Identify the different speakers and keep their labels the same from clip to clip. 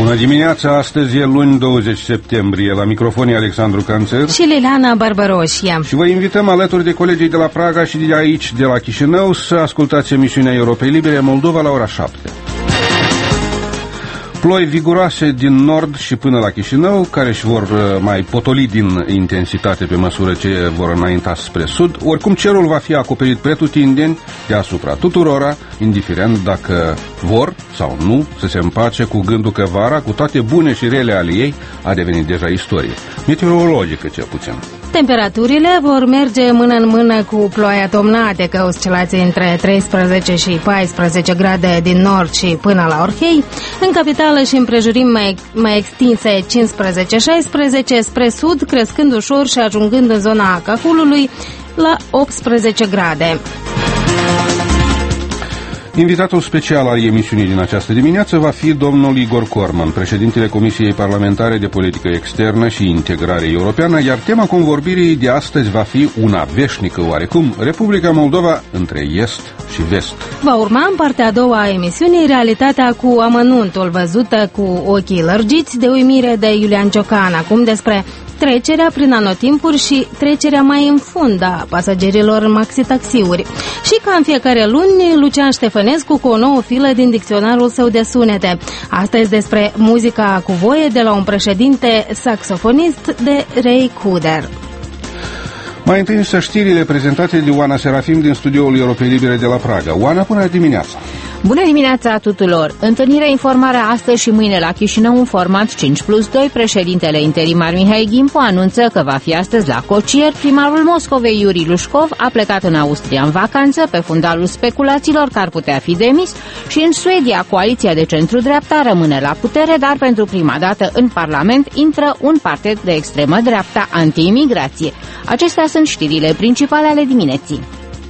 Speaker 1: Bună dimineața, astăzi e luni 20 septembrie. La microfon e Alexandru Canțer
Speaker 2: și Liliana Barbaroșia.
Speaker 1: Și vă invităm alături de colegii de la Praga și de aici, de la Chișinău, să ascultați emisiunea Europei Libere Moldova la ora 7. Ploi viguroase din nord și până la Chișinău, care își vor mai potoli din intensitate pe măsură ce vor înainta spre sud. Oricum, cerul va fi acoperit pretutindeni deasupra tuturora, indiferent dacă vor sau nu să se împace cu gândul că vara, cu toate bune și rele ale ei, a devenit deja istorie. Meteorologică, cel puțin.
Speaker 2: Temperaturile vor merge mână în mână cu ploaia tomnate, că oscilații între 13 și 14 grade din nord și până la Orhei. În capitală și împrejurimi mai extinse 15-16, spre sud, crescând ușor și ajungând în zona Cahulului la 18 grade.
Speaker 1: Invitatul special al emisiunii din această dimineață va fi domnul Igor Corman, președintele Comisiei Parlamentare de Politică Externă și Integrare Europeană, iar tema convorbirii de astăzi va fi una veșnică oarecum, Republica Moldova între Est și Vest.
Speaker 2: Va urma în partea a doua a emisiunii realitatea cu amănuntul, văzută cu ochii lărgiți de uimire de Iulian Ciocan, acum despre trecerea prin anotimpuri și trecerea mai în fund a pasagerilor în maxi-taxiuri. Și ca în fiecare luni, Lucian Ștefănescu cu o nouă filă din dicționarul său de sunete. Astăzi despre muzica cu voie de la un președinte saxofonist de Ray Cooder.
Speaker 1: Mai întâi să știrile prezentate de Oana Serafim din studioul Europei Libere de la Praga. Oana, până dimineața!
Speaker 3: Bună dimineața tuturor! Întâlnirea informare astăzi și mâine la Chișinău în format 5+2. Președintele interimar Mihai Gimpu anunță că va fi astăzi la Cocier. Primarul Moscovei, Iuri Lușcov, a plecat în Austria în vacanță pe fundalul speculațiilor că ar putea fi demis și în Suedia coaliția de centru-dreapta rămâne la putere, dar pentru prima dată în Parlament intră un partid de extremă dreapta anti-imigrație. Acestea sunt știrile principale ale dimineții.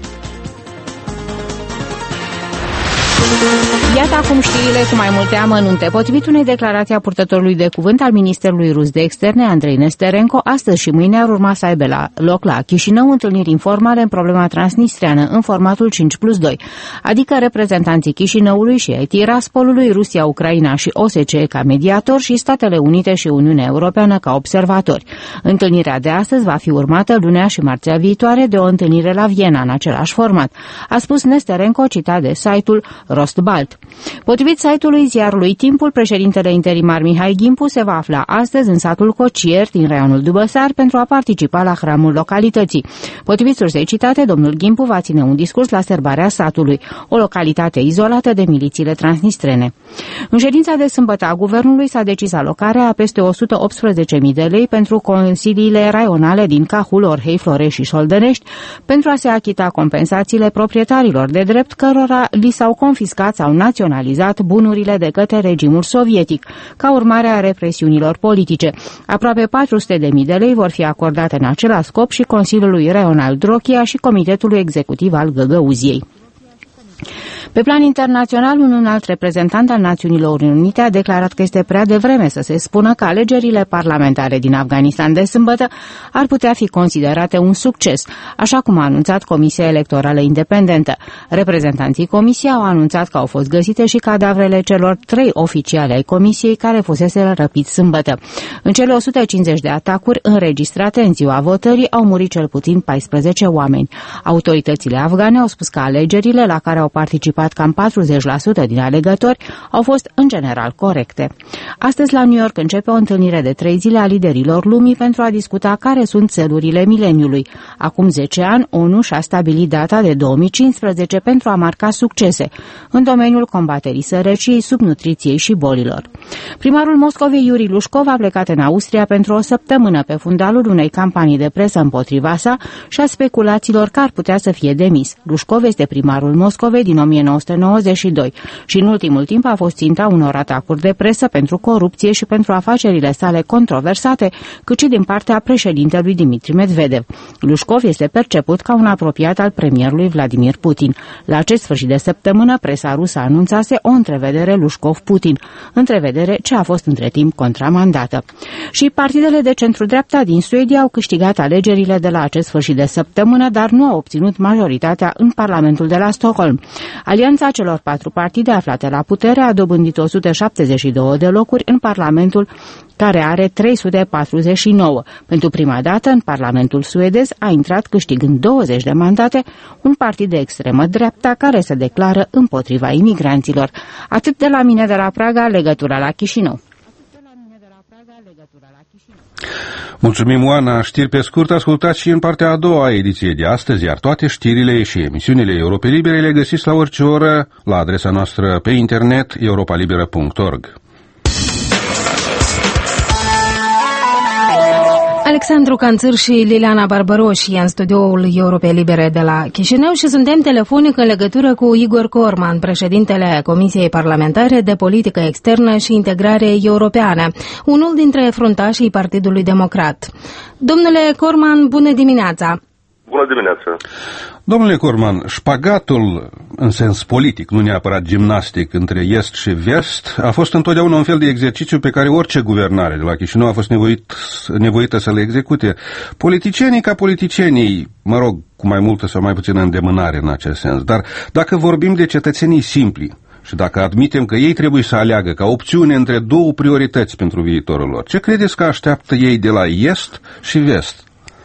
Speaker 3: Iată acum știrile cu mai multe amănunte. Potrivit unei declarații a purtătorului de cuvânt al Ministerului Rus de Externe, Andrei Nesterenko, astăzi și mâine ar urma să aibă loc la Chișinău întâlniri informale în problema transnistreană, în formatul 5+2, adică reprezentanții Chișinăului și ai Tiraspolului, Rusia, Ucraina și OSCE ca mediator și Statele Unite și Uniunea Europeană ca observatori. Întâlnirea de astăzi va fi urmată lunea și marțea viitoare de o întâlnire la Viena în același format, a spus Nesterenko, citat de site-ul Rostbalt. Potrivit site-ului ziarului Timpul, președintele interimar Mihai Gimpu se va afla astăzi în satul Cocier din raionul Dubăsar pentru a participa la hramul localității. Potrivit sursei citate, domnul Gimpu va ține un discurs la sărbarea satului, o localitate izolată de milițiile transnistrene. În ședința de sâmbătă a guvernului s-a decis alocarea a peste 118.000 de lei pentru consiliile raionale din Cahul, Orhei, Florești și Șoldănești pentru a se achita compensațiile proprietarilor de drept cărora li s-au confiscat sau naționalizat bunurile de către regimul sovietic, ca urmare a represiunilor politice. Aproape 400.000 de lei vor fi acordate în același scop și Consiliului Raional Drochia și Comitetului Executiv al Găgăuziei. Pe plan internațional, un alt reprezentant al Națiunilor Unite a declarat că este prea devreme să se spună că alegerile parlamentare din Afganistan de sâmbătă ar putea fi considerate un succes, așa cum a anunțat Comisia Electorală Independentă. Reprezentanții Comisiei au anunțat că au fost găsite și cadavrele celor 3 oficiali ai Comisiei care fusese răpiți sâmbătă. În cele 150 de atacuri înregistrate în ziua votării au murit cel puțin 14 oameni. Autoritățile afgane au spus că alegerile la care au participat cam 40% din alegători au fost în general corecte. Astăzi la New York începe o întâlnire de 3 zile a liderilor lumii pentru a discuta care sunt țelurile mileniului. Acum 10 ani, ONU și-a stabilit data de 2015 pentru a marca succese în domeniul combaterii sărăciei, subnutriției și bolilor. Primarul Moscovei, Iuri Lușcov, a plecat în Austria pentru o săptămână pe fundalul unei campanii de presă împotriva sa și a speculațiilor că ar putea să fie demis. Lușcov este primarul Moscovei din 1992 și în ultimul timp a fost ținta unor atacuri de presă pentru corupție și pentru afacerile sale controversate, cât și din partea președintelui Dmitri Medvedev. Lușcov este perceput ca un apropiat al premierului Vladimir Putin. La acest sfârșit de săptămână, presa rusă anunțase o întrevedere Lușcov-Putin, întrevedere ce a fost între timp contramandată. Și partidele de centru-dreapta din Suedia au câștigat alegerile de la acest sfârșit de săptămână, dar nu au obținut majoritatea în Parlamentul de la Stockholm. Alianța celor 4 partide aflate la putere a dobândit 172 de locuri în Parlamentul care are 349. Pentru prima dată, în Parlamentul suedez a intrat câștigând 20 de mandate un partid de extremă dreapta care se declară împotriva imigranților. Atât de la mine de la Praga, legătura la Chișinău.
Speaker 1: Mulțumim, Oana. Știri pe scurt ascultați și în partea a doua a ediției de astăzi, iar toate știrile și emisiunile Europa Libere le găsiți la orice oră la adresa noastră pe internet europalibera.org.
Speaker 2: Alexandru Canțâr și Liliana Barbaroși în studioul Europei Libere de la Chișinău și suntem telefonic în legătură cu Igor Corman, președintele Comisiei Parlamentare de Politică Externă și Integrare Europeană, unul dintre fruntașii Partidului Democrat. Domnule Corman, bună dimineața!
Speaker 4: Bună dimineața!
Speaker 1: Domnule Corman, șpagatul în sens politic, nu neapărat gimnastic, între est și vest, a fost întotdeauna un fel de exercițiu pe care orice guvernare de la Chișinău a fost nevoită să le execute. Politicienii ca politicienii, mă rog, cu mai multă sau mai puțină îndemânare în acest sens, dar dacă vorbim de cetățenii simpli și dacă admitem că ei trebuie să aleagă ca opțiune între două priorități pentru viitorul lor, ce credeți că așteaptă ei de la est și vest?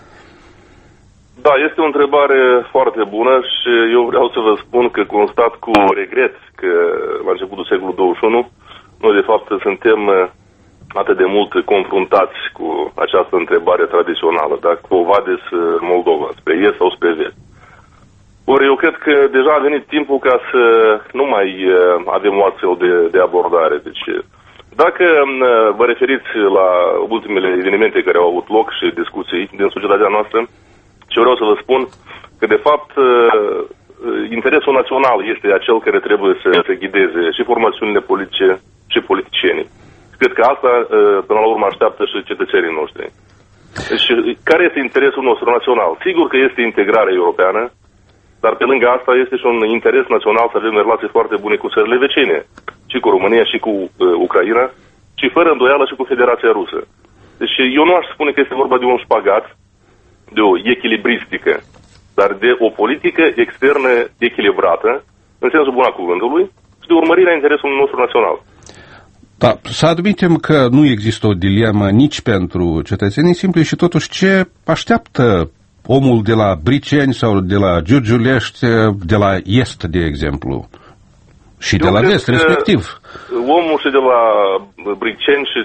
Speaker 4: Da, este o întrebare foarte bună și eu vreau să vă spun că constat cu regret că la începutul secolului 21 noi de fapt suntem atât de mult confruntați cu această întrebare tradițională, da? Quo vadis Moldova, spre est sau spre vest. Ori eu cred că deja a venit timpul ca să nu mai avem o astfel de abordare. Deci, dacă vă referiți la ultimele evenimente care au avut loc și discuții din societatea noastră, și vreau să vă spun că, de fapt, interesul național este acel care trebuie să ghideze și formațiunile politice și politicienii. Cred că asta, până la urmă, așteaptă și cetățenii noștri. Și care este interesul nostru național? Sigur că este integrarea europeană, dar pe lângă asta este și un interes național să avem relații foarte bune cu țările vecine, și cu România, și cu Ucraina, și fără îndoială și cu Federația Rusă. Deci eu nu aș spune că este vorba de un șpagat, de o echilibristică, dar de o politică externă echilibrată, în sensul bun al cuvântului, și de urmărirea interesului nostru național.
Speaker 1: Da, să admitem că nu există o dilemă nici pentru cetățenii simpli și totuși ce așteaptă omul de la Briceni sau de la Giurgiulești, de la est, de exemplu, și de la vest, respectiv.
Speaker 4: Omul și de la Briceni și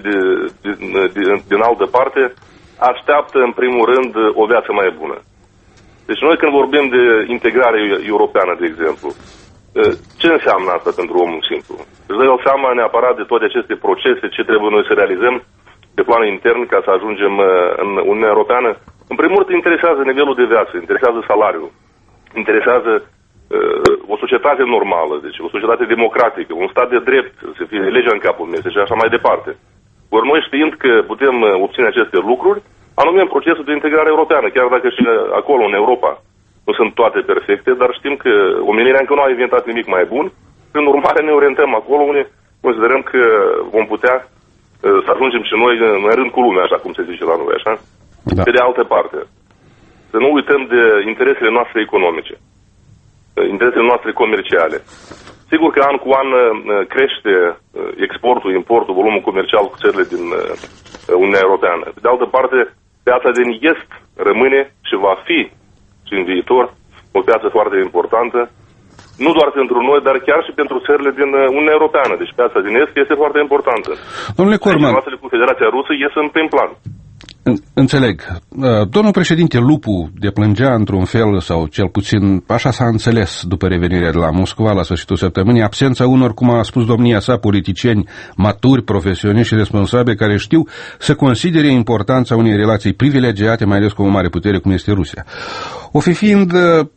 Speaker 4: din altă parte așteaptă, în primul rând, o viață mai bună. Deci noi când vorbim de integrare europeană, de exemplu, ce înseamnă asta pentru omul simplu? Îți dai o seama neapărat de toate aceste procese, ce trebuie noi să realizăm pe plan intern ca să ajungem în Uniunea Europeană. În primul rând, interesează nivelul de viață, interesează salariul, interesează o societate normală, deci o societate democratică, un stat de drept, să fie legea în capul meu și așa mai departe. Ori noi știind că putem obține aceste lucruri, anume în procesul de integrare europeană, chiar dacă și acolo, în Europa, nu sunt toate perfecte, dar știm că omenirea încă nu a inventat nimic mai bun, prin urmare ne orientăm acolo unde considerăm că vom putea să ajungem și noi în rând cu lumea, așa cum se zice la noi, așa? Da. Pe de altă parte, să nu uităm de interesele noastre economice, interesele noastre comerciale. Sigur că an cu an crește exportul, importul, volumul comercial cu țările din Uniunea Europeană. De altă parte, piața din est rămâne și va fi și în viitor o piață foarte importantă, nu doar pentru noi, dar chiar și pentru țările din Uniunea Europeană. Deci piața din est este foarte importantă.
Speaker 1: Domnule Corman,
Speaker 4: relațiile cu Federația Rusă ies în prim plan.
Speaker 1: Înțeleg. Domnul președinte Lupu deplângea într-un fel, sau cel puțin așa s-a înțeles după revenirea de la Moscova la sfârșitul săptămânii, absența unor, cum a spus domnia sa, politicieni maturi, profesioniști și responsabili care știu să considere importanța unei relații privilegiate, mai ales cu o mare putere cum este Rusia. O fi fiind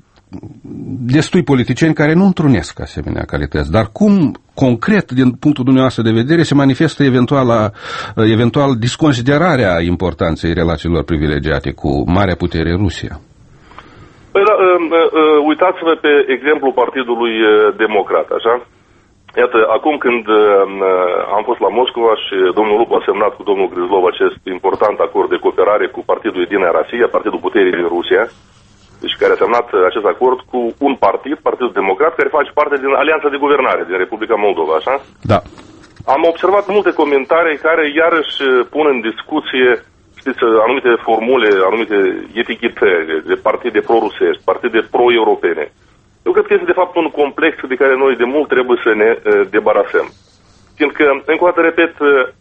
Speaker 1: destui politicieni care nu întrunesc asemenea calități. Dar cum, concret, din punctul dumneavoastră de vedere, se manifestă eventual disconsiderarea importanței relațiilor privilegiate cu marea putere Rusia?
Speaker 4: Păi da, uitați-vă pe exemplu Partidului Democrat, așa? Iată, acum când am fost la Moscova și domnul Lupu a semnat cu domnul Grizlov acest important acord de cooperare cu Partidul Единая Россия, Partidul Puterii din Rusia, deci care a semnat acest acord cu un partid, Partidul Democrat, care face parte din Alianța de Guvernare din Republica Moldova, așa?
Speaker 1: Da.
Speaker 4: Am observat multe comentarii care iarăși pun în discuție, știți, anumite formule, anumite etichetări de partide pro-rusești, partide pro-europene. Eu cred că este de fapt un complex de care noi de mult trebuie să ne debarasăm. Fiindcă, încă o dată repet,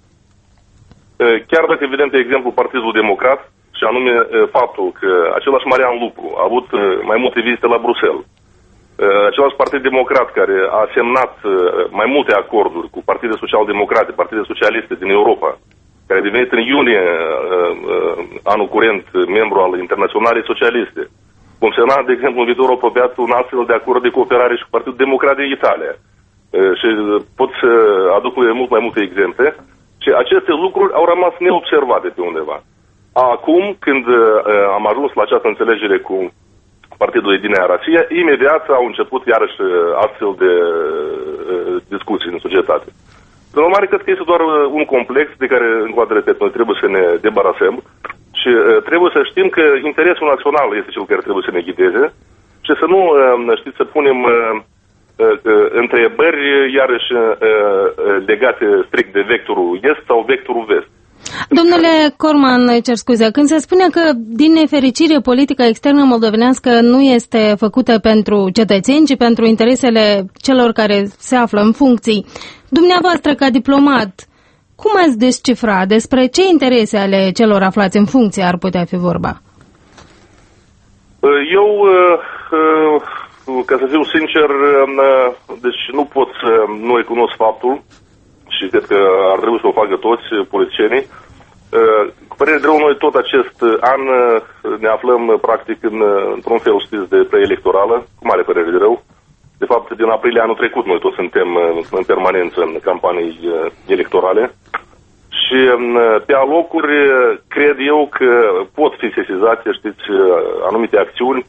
Speaker 4: chiar dacă vedem, de exemplu, Partidul Democrat, și anume faptul că același Marian Lupu a avut mai multe vizite la Bruxelles, același Partid Democrat care a semnat mai multe acorduri cu partide social-democrate, partide socialiste din Europa, care a devenit în iunie anul curent membru al Internaționalei Socialiste, cum semna, de exemplu, în viitorul apropiat un astfel de acord de cooperare și cu Partidul Democrat de Italia. Și pot să aduc mult mai multe exemple. Și aceste lucruri au rămas neobservate pe undeva. Acum, când am ajuns la această înțelegere cu Partidul Edinea Rasia, imediat au început iarăși astfel de discuții în societate. În urmare, cred că este doar un complex de care, încă o dată repet, noi trebuie să ne debarasăm și trebuie să știm că interesul național este cel care trebuie să ne ghideze și să nu, știți, să punem întrebări iarăși legate strict de vectorul est sau vectorul vest.
Speaker 2: Domnule Corman, cer scuze, când se spune că, din nefericire, politica externă moldovenească nu este făcută pentru cetățeni, ci pentru interesele celor care se află în funcții, dumneavoastră, ca diplomat, cum ați descifra despre ce interese ale celor aflați în funcție ar putea fi vorba?
Speaker 4: Eu, ca să fiu sincer, deci nu pot să nu recunosc faptul și cred că ar trebui să o facă toți politicienii. Cu părere de rău, noi tot acest an ne aflăm practic într-un fel, știți, de preelectorală, cu mare părere de rău. De fapt, din aprilie anul trecut noi toți suntem în permanență în campanii electorale și pe alocuri cred eu că pot fi sesizate, știți, anumite acțiuni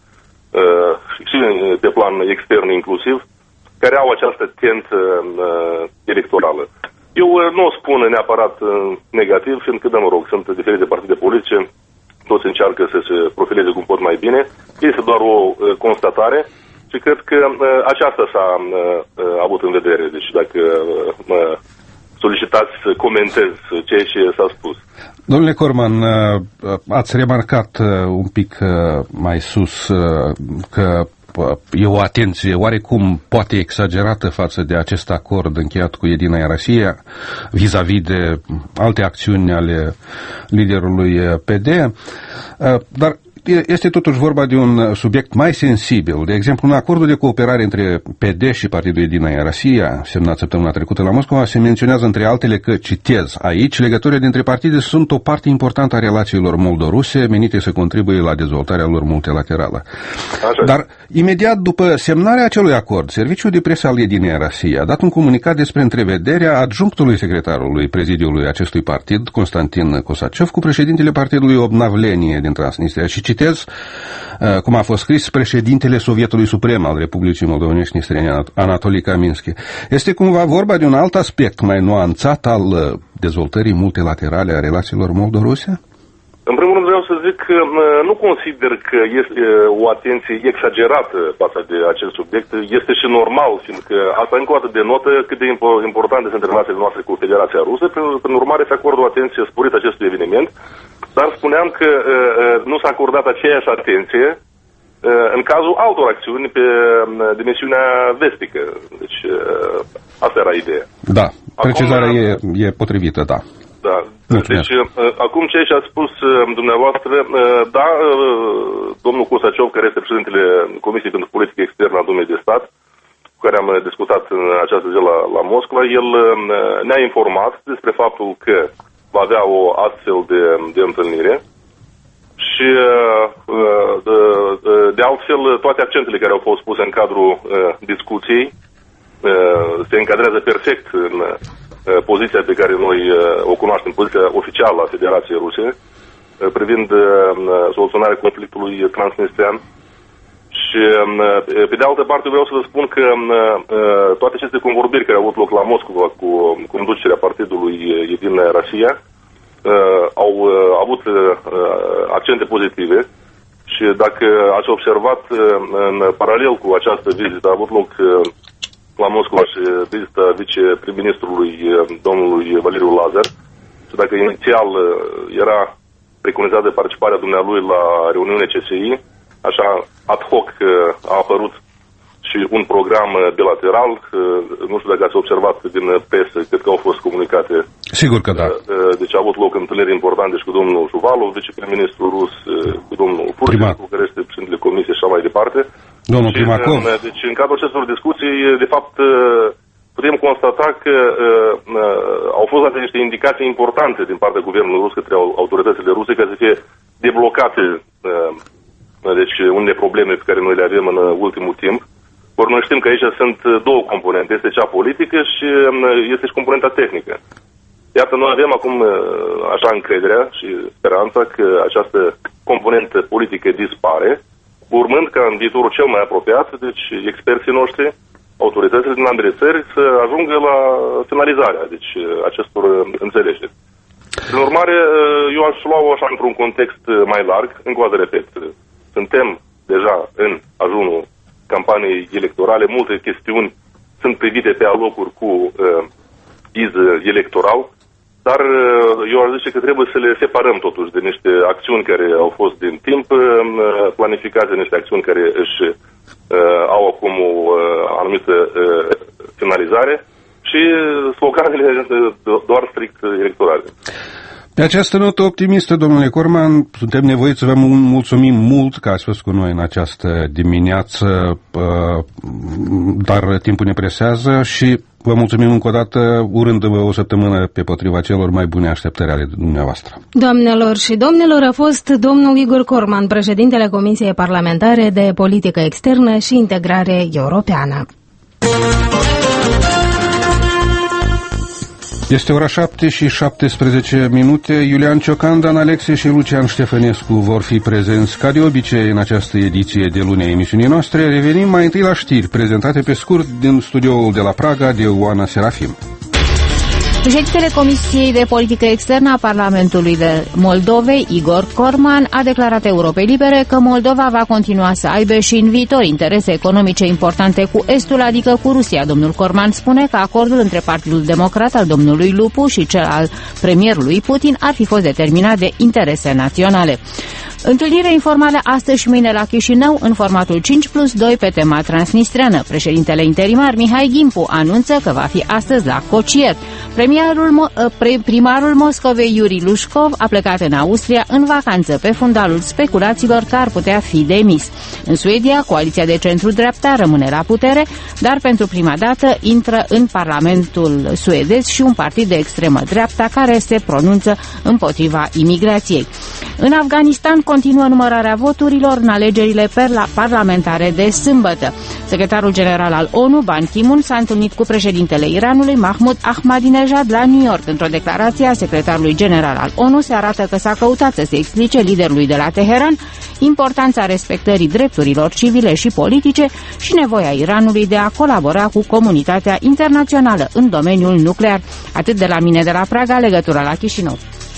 Speaker 4: și pe plan extern inclusiv, care au această tentă electorală. Eu nu o spun neapărat negativ, fiindcă, mă rog, sunt diferite partide politice, toți încearcă să se profileze cum pot mai bine. Este doar o constatare și cred că aceasta s-a avut în vedere. Deci dacă mă solicitați să comentez ceea ce s-a spus.
Speaker 1: Domnule Corman, ați remarcat un pic mai sus că e o atenție oarecum poate exagerată față de acest acord încheiat cu Edina Rasia vis-a-vis de alte acțiuni ale liderului PD, dar este totuși vorba de un subiect mai sensibil. De exemplu, în acordul de cooperare între PD și Partidul Edina Rasia, semnat săptămâna trecută la Moscova, se menționează între altele că, citez aici, legăturile dintre partide sunt o parte importantă a relațiilor moldo-ruse menite să contribuie la dezvoltarea lor multilaterală. Așa. Dar, imediat după semnarea acelui acord, Serviciul de Presă al Edinei Rasia a dat un comunicat despre întrevederea adjunctului secretarului prezidiului acestui partid, Constantin Kosachev, cu președintele partidului Obnavlenie din Transnistria și citez, cum a fost scris, președintele Sovietului Suprem al Republicii Moldovenești Nistrene, Anatolii Kaminski. Este cumva vorba de un alt aspect mai nuanțat al dezvoltării multilaterale a relațiilor moldo-ruse?
Speaker 4: În primul rând vreau să zic că nu consider că este o atenție exagerată față de acest subiect. Este și normal, fiindcă asta încă o dată denotă cât de importante sunt relațiile noastre cu Federația Rusă. Prin urmare, se acordă o atenție sporită acestui eveniment. Dar spuneam că nu s-a acordat aceeași atenție în cazul altor acțiuni pe dimensiunea vestică. Deci asta era ideea.
Speaker 1: Da, precizarea e potrivită, da.
Speaker 4: Da. Mulțumesc. Deci, acum ce a spus dumneavoastră, da, domnul Kosachev, care este președintele Comisiei pentru Politică Externă a Dumei de Stat, cu care am discutat în această zi la Moscova, el ne-a informat despre faptul că va avea o astfel de întâlnire și de altfel toate accentele care au fost puse în cadrul discuției se încadrează perfect în poziția pe care noi o cunoaștem, poziția oficială a Federației Ruse privind soluționarea conflictului transnistrian. Și pe de altă parte vreau să vă spun că toate aceste convorbiri care au avut loc la Moscova cu conducerea partidului Edina Rasia au avut accente pozitive dacă ați observat, în paralel cu această vizită a avut loc la Moscova și vizita viceprim-ministrului domnului Valeriu Lazar. Și dacă inițial era preconizat de participarea dumnealui la reuniunea CSI, așa ad hoc a apărut și un program bilateral. Nu știu dacă ați observat din presă, cred că au fost comunicate.
Speaker 1: Sigur că da.
Speaker 4: Deci a avut loc întâlniri importante și cu domnul Juvalov, viceprim-ministrul rus, cu domnul Furșenko, care este președintele Comisiei și așa mai departe.
Speaker 1: Domnul Primakov.
Speaker 4: Deci în cadrul acestor discuții, de fapt, putem constata că au fost date niște indicații importante din partea guvernului rus către autoritățile ruse ca să fie deblocate deci unele probleme pe care noi le avem în ultimul timp. Ori noi știm că aici sunt două componente. Este cea politică și este și componenta tehnică. Iată, noi avem acum așa încrederea și speranța că această componentă politică dispare, urmând ca în viitorul cel mai apropiat, deci experții noștri, autoritățile din ambele țări, să ajungă la finalizarea deci, acestor înțelegeri. Prin urmare, eu aș lua-o așa într-un context mai larg, încă o dată repet, suntem deja în ajunul campaniei electorale, multe chestiuni sunt privite pe alocuri cu iz electoral, dar eu aș zice că trebuie să le separăm totuși de niște acțiuni care au fost din timp planificate, niște acțiuni care își au acum o anumită finalizare și sloganele doar strict electorale.
Speaker 1: Pe această notă optimistă, domnule Corman, suntem nevoiți să vă mulțumim mult că ați fost cu noi în această dimineață, dar timpul ne presează și vă mulțumim încă o dată, urându-vă o săptămână pe potriva celor mai bune așteptări ale dumneavoastră.
Speaker 2: Doamnelor și domnilor, a fost domnul Igor Corman, președintele Comisiei Parlamentare de Politică Externă și Integrare Europeană.
Speaker 1: Este ora 7:17. Iulian Ciocan, Dan Alexe și Lucian Ștefănescu vor fi prezenți ca de obicei în această ediție de luni a emisiunii noastre. Revenim mai întâi la știri prezentate pe scurt din studioul de la Praga de Oana Serafim.
Speaker 3: Președintele Comisiei de Politică Externă a Parlamentului de Moldovei, Igor Corman, a declarat Europei Libere că Moldova va continua să aibă și în viitor interese economice importante cu Estul, adică cu Rusia. Domnul Corman spune că acordul între Partidul Democrat al domnului Lupu și cel al premierului Putin ar fi fost determinat de interese naționale. Întâlnire informală astăzi și mâine la Chișinău în formatul 5+2 pe tema transnistreană. Președintele interimar Mihai Gimpu anunță că va fi astăzi la Cocier. Primarul Moscovei Iuri Lușcov a plecat în Austria în vacanță pe fundalul speculațiilor că ar putea fi demis. În Suedia, coaliția de centru-dreapta rămâne la putere, dar pentru prima dată intră în Parlamentul suedez și un partid de extremă dreapta care se pronunță împotriva imigrației. În Afganistan continuă numărarea voturilor în alegerile parlamentare de sâmbătă. Secretarul general al ONU, Ban Ki-moon, s-a întâlnit cu președintele Iranului, Mahmoud Ahmadinejad, la New York. Într-o declarație a secretarului general al ONU se arată că s-a căutat să se explice liderului de la Teheran importanța respectării drepturilor civile și politice și nevoia Iranului de a colabora cu comunitatea internațională în domeniul nuclear. Atât de la mine de la Praga, legătura la Chișinău.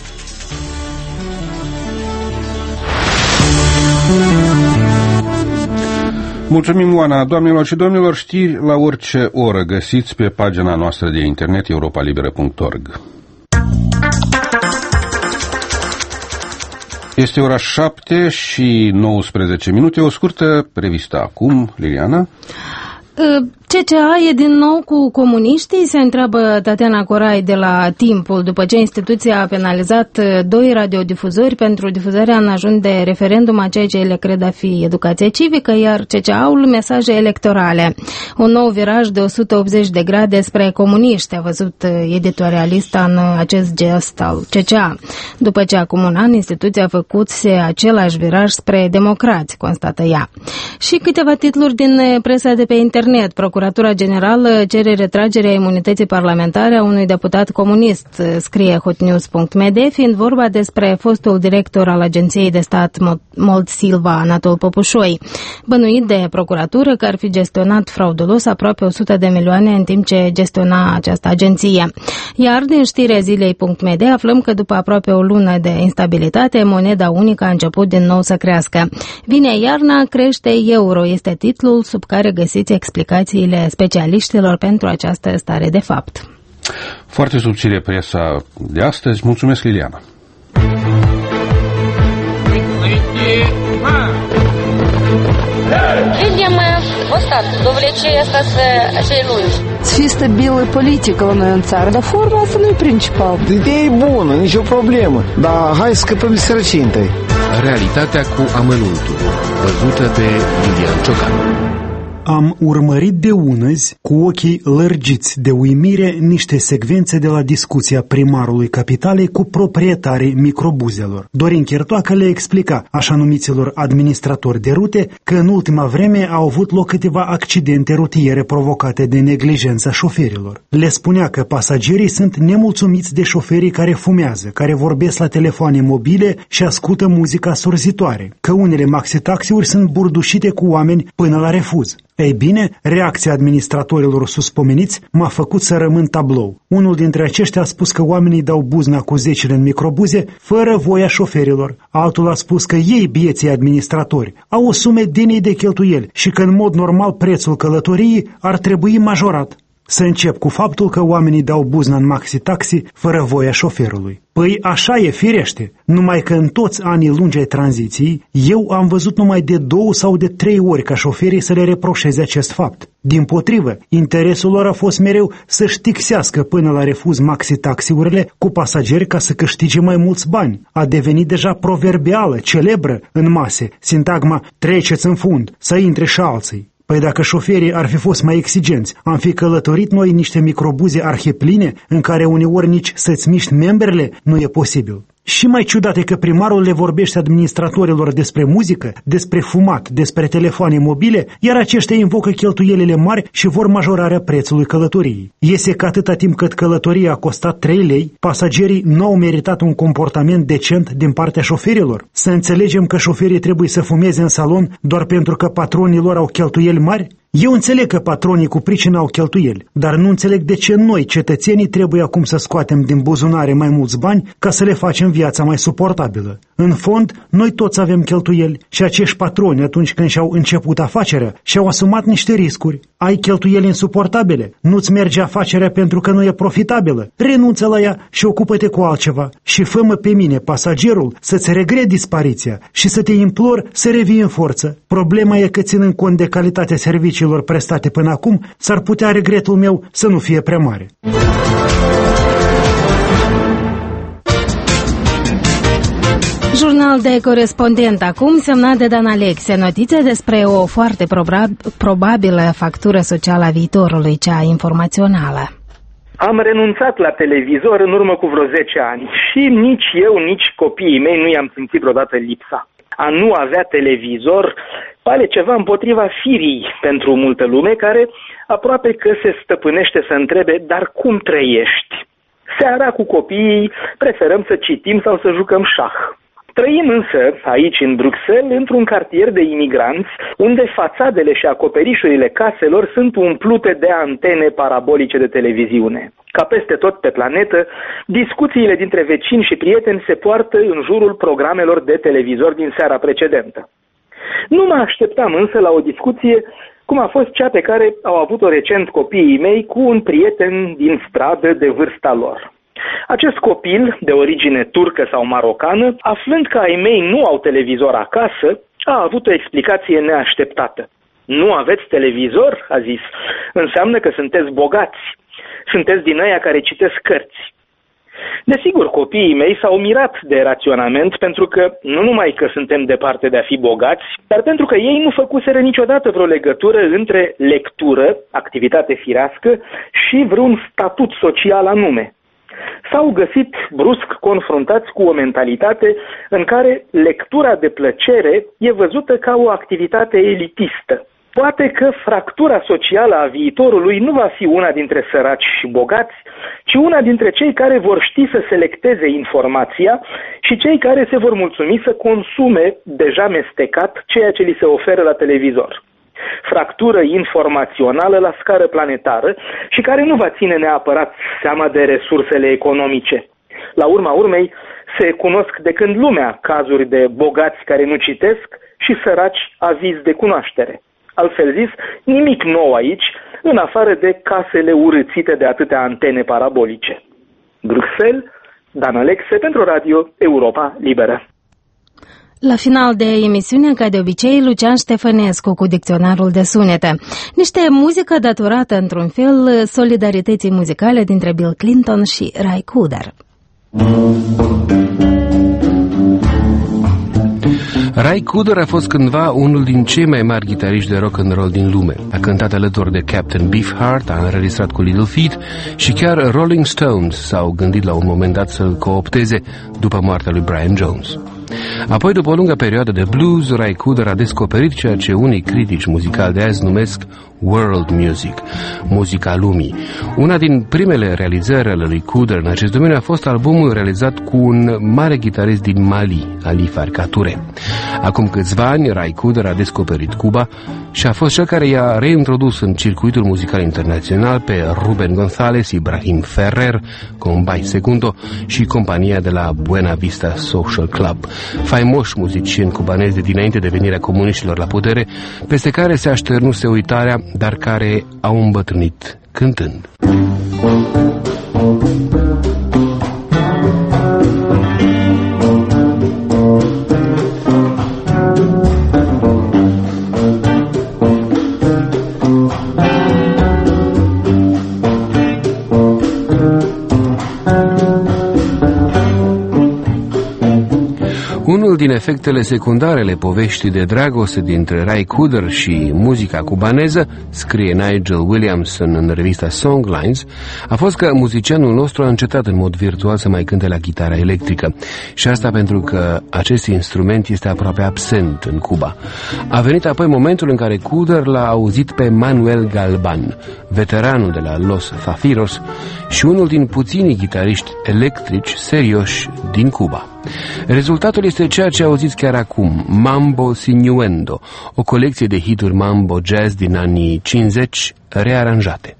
Speaker 1: Mulțumim, Oana. Doamnelor și domnilor, știri la orice oră găsiți pe pagina noastră de internet europalibera.org. Este ora 7:19. O scurtă revistă acum, Liliana.
Speaker 2: CCA e din nou cu comuniștii? Se întreabă Tatiana Corai de la Timpul, după ce instituția a penalizat 2 radiodifuzori pentru difuzarea în ajun de referendum a ceea ce ele cred a fi educație civică, iar CCA-ul mesaje electorale. Un nou viraj de 180 de grade spre comuniști, a văzut editorialista în acest gest al CCA. După ce acum un an instituția a făcut același viraj spre democrați, constată ea. Și câteva titluri din presa de pe internet. Procuratura Procuratura Generală cere retragerea imunității parlamentare a unui deputat comunist, scrie hotnews.md, fiind vorba despre fostul director al Agenției de Stat Mold Silva, Anatol Popușoi, bănuit de procuratură că ar fi gestionat fraudulos aproape 100 de milioane în timp ce gestiona această agenție. Iar din știrea zilei.md aflăm că după aproape o lună de instabilitate, moneda unică a început din nou să crească. Vine iarna, crește euro, este titlul sub care găsiți explicațiile specialiștilor pentru această stare de fapt.
Speaker 1: Foarte subțire presa de astăzi. Mulțumesc, Liliana.
Speaker 5: Видимо, вот так, до влечения цей луж.
Speaker 6: Чисто белая политика у нас царь, да форма asta nu-i principal.
Speaker 7: Ideea e bună, nicio problemă, dar hai să scăpăm de sărăcie întâi.
Speaker 8: Realitatea cu amănuntul, văzută de Iulian Ciocan.
Speaker 9: Am urmărit de unăzi, cu ochii lărgiți de uimire, niște secvențe de la discuția primarului capitalei cu proprietarii microbuzelor. Dorin Chertoacă le explica așa numiților administratori de rute că în ultima vreme au avut loc câteva accidente rutiere provocate de neglijența șoferilor. Le spunea că pasagerii sunt nemulțumiți de șoferii care fumează, care vorbesc la telefoane mobile și ascultă muzica surzitoare, că unele maxitaxiuri sunt burdușite cu oameni până la refuz. Ei bine, reacția administratorilor suspomeniți m-a făcut să rămân tablou. Unul dintre aceștia a spus că oamenii dau buzna cu zecile în microbuze fără voia șoferilor. Altul a spus că ei, bieții administratori, au o sumedenie de cheltuieli și că în mod normal prețul călătoriei ar trebui majorat. Să încep cu faptul că oamenii dau buzna în maxi-taxi fără voia șoferului. Păi așa e, firește, numai că în toți anii lungi ai tranziției, eu am văzut numai de 2 sau de 3 ori ca șoferii să le reproșeze acest fapt. Dimpotrivă, interesul lor a fost mereu să-și tixească până la refuz maxi-taxiurile cu pasageri ca să câștige mai mulți bani. A devenit deja proverbială, celebră în mase, sintagma treceți în fund, să intre și alții. Păi dacă șoferii ar fi fost mai exigenți, am fi călătorit noi niște microbuze arhipline în care uneori nici să-ți miști membrele nu e posibil. Și mai ciudat e că primarul le vorbește administratorilor despre muzică, despre fumat, despre telefoane mobile, iar aceștia invocă cheltuielile mari și vor majorarea prețului călătoriei. Iese că atâta timp cât călătoria a costat 3 lei, pasagerii nu au meritat un comportament decent din partea șoferilor. Să înțelegem că șoferii trebuie să fumeze în salon doar pentru că patronii lor au cheltuieli mari? Eu înțeleg că patronii cu pricina au cheltuieli, dar nu înțeleg de ce noi, cetățenii, trebuie acum să scoatem din buzunare mai mulți bani ca să le facem viața mai suportabilă. În fond, noi toți avem cheltuieli și acești patroni, atunci când și-au început afacerea, și-au asumat niște riscuri. Ai cheltuieli insuportabile, nu-ți merge afacerea pentru că nu e profitabilă, renunță la ea și ocupă-te cu altceva. Și fă-mă pe mine, pasagerul, să-ți regret dispariția și să te implor să revii în forță. Problema e că, ținând cont de calitatea serviciilor prestate până acum, s-ar putea regretul meu să nu fie prea mare.
Speaker 2: Jurnal de corespondent acum, semnat de Dan Alexe, notițe despre o foarte probabilă factură socială a viitorului, cea informațională.
Speaker 10: Am renunțat la televizor în urmă cu vreo 10 ani și nici eu, nici copiii mei nu i-am simțit vreodată lipsa. A nu avea televizor pare ceva împotriva firii pentru multă lume care aproape că se stăpânește să întrebe, dar cum trăiești? Seara cu copiii preferăm să citim sau să jucăm șah. Trăim însă aici în Bruxelles într-un cartier de imigranți unde fațadele și acoperișurile caselor sunt umplute de antene parabolice de televiziune. Ca peste tot pe planetă, discuțiile dintre vecini și prieteni se poartă în jurul programelor de televizor din seara precedentă. Nu mă așteptam însă la o discuție cum a fost cea pe care au avut-o recent copiii mei cu un prieten din stradă de vârsta lor. Acest copil, de origine turcă sau marocană, aflând că ai mei nu au televizor acasă, a avut o explicație neașteptată. Nu aveți televizor? A zis. Înseamnă că sunteți bogați. Sunteți din aia care citesc cărți. Desigur, copiii mei s-au mirat de raționament pentru că nu numai că suntem departe de a fi bogați, dar pentru că ei nu făcuseră niciodată vreo legătură între lectură, activitate firească, și vreun statut social anume. S-au găsit brusc confruntați cu o mentalitate în care lectura de plăcere e văzută ca o activitate elitistă. Poate că fractura socială a viitorului nu va fi una dintre săraci și bogați, ci una dintre cei care vor ști să selecteze informația și cei care se vor mulțumi să consume deja mestecat ceea ce li se oferă la televizor. Fractură informațională la scară planetară și care nu va ține neapărat seama de resursele economice. La urma urmei, se cunosc de când lumea cazuri de bogați care nu citesc și săraci avizi de cunoaștere. Altfel zis, nimic nou aici, în afară de casele urâțite de atâtea antene parabolice. Bruxelles, Dan Alexe pentru Radio Europa Liberă.
Speaker 2: La final de emisiune, ca de obicei, Lucian Ștefănescu cu dicționarul de sunete. Niște muzică datorată, într-un fel, solidarității muzicale dintre Bill Clinton și Ry Cooder.
Speaker 8: Ry Cooder a fost cândva unul din cei mai mari gitariști de rock and roll din lume. A cântat alături de Captain Beefheart, a înregistrat cu Little Feat și chiar Rolling Stones s-au gândit la un moment dat să-l coopteze după moartea lui Brian Jones. Apoi, după o lungă perioadă de blues, Ry Cooder a descoperit ceea ce unii critici muzicali de azi numesc world music, muzica lumii. Una din primele realizări ale lui Cooder în acest domeniu a fost albumul realizat cu un mare gitarist din Mali, Ali Farka Touré. Acum câțiva ani, Ry Cooder a descoperit Cuba și a fost cel care i-a reintrodus în circuitul muzical internațional pe Ruben González, Ibrahim Ferrer, Combay Segundo și compania de la Buena Vista Social Club, faimoși muzicieni cubanezi de dinainte de venirea comuniștilor la putere, peste care se așternuse uitarea, dar care au îmbătrânit cântând. Unul din efectele secundare ale poveștii de dragoste dintre Ry Cooder și muzica cubaneză, scrie Nigel Williamson în revista Songlines, a fost că muzicianul nostru a încetat în mod virtual să mai cânte la chitara electrică. Și asta pentru că acest instrument este aproape absent în Cuba. A venit apoi momentul în care Cooder l-a auzit pe Manuel Galban, veteranul de la Los Zafiros și unul din puținii gitariști electrici serioși din Cuba. Rezultatul este ceea ce auziți chiar acum, Mambo Sinuendo, o colecție de hituri mambo jazz din anii 50 rearanjate.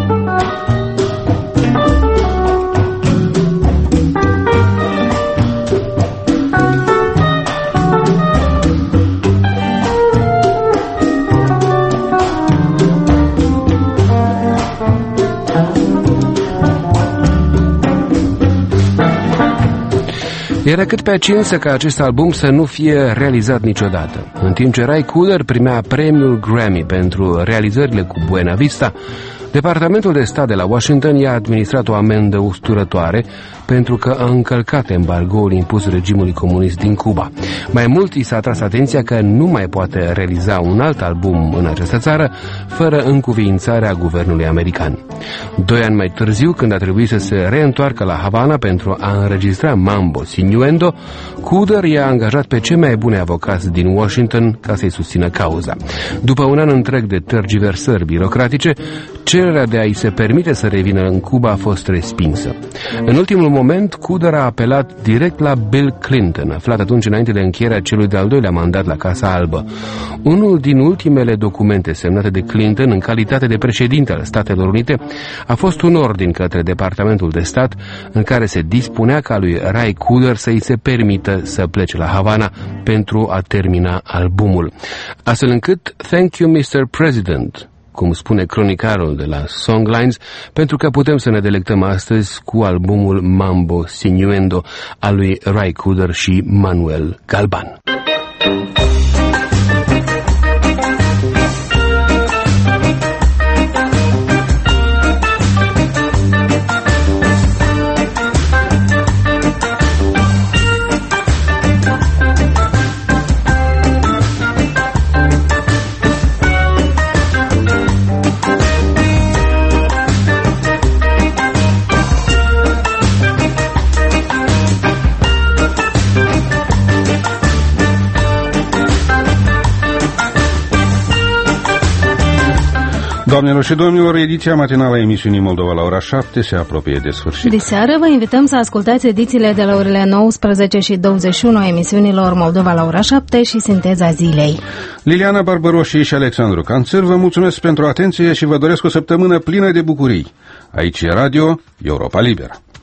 Speaker 8: Era cât pe aici însă ca acest album să nu fie realizat niciodată. În timp ce Ry Cooder primea premiul Grammy pentru realizările cu Buena Vista, Departamentul de Stat de la Washington i-a administrat o amendă usturătoare pentru că a încălcat embargoul impus regimului comunist din Cuba. Mai mult, i s-a atras atenția că nu mai poate realiza un alt album în această țară fără încuviințarea guvernului american. 2 ani mai târziu, când a trebuit să se reîntoarcă la Havana pentru a înregistra Mambo Sinuendo, Cooder i-a angajat pe cei mai buni avocați din Washington ca să-i susțină cauza. După un an întreg de tergiversări birocratice, cererea de a-i se permite să revină în Cuba a fost respinsă. În ultimul moment, Cooder a apelat direct la Bill Clinton, aflat atunci înainte de încheierea celui de-al doilea mandat la Casa Albă. Unul din ultimele documente semnate de Clinton în calitate de președinte al Statelor Unite a fost un ordin către Departamentul de Stat în care se dispunea ca lui Ry Cooder să-i se permită să plece la Havana pentru a termina albumul. Astfel încât, thank you, Mr. President, cum spune cronicarul de la Songlines, pentru că putem să ne delectăm astăzi cu albumul Mambo Sinuendo al lui Ry Cooder și Manuel Galban.
Speaker 1: Doamnelor și domnilor, ediția matinală a emisiunii Moldova la ora 7 se apropie de sfârșit.
Speaker 2: De seară vă invităm să ascultați edițiile de la orele 19 și 21 a emisiunilor Moldova la ora 7 și Sinteza zilei.
Speaker 1: Liliana Barbaroși și Alexandru Canțăr vă mulțumesc pentru atenție și vă doresc o săptămână plină de bucurii. Aici e Radio Europa Liberă.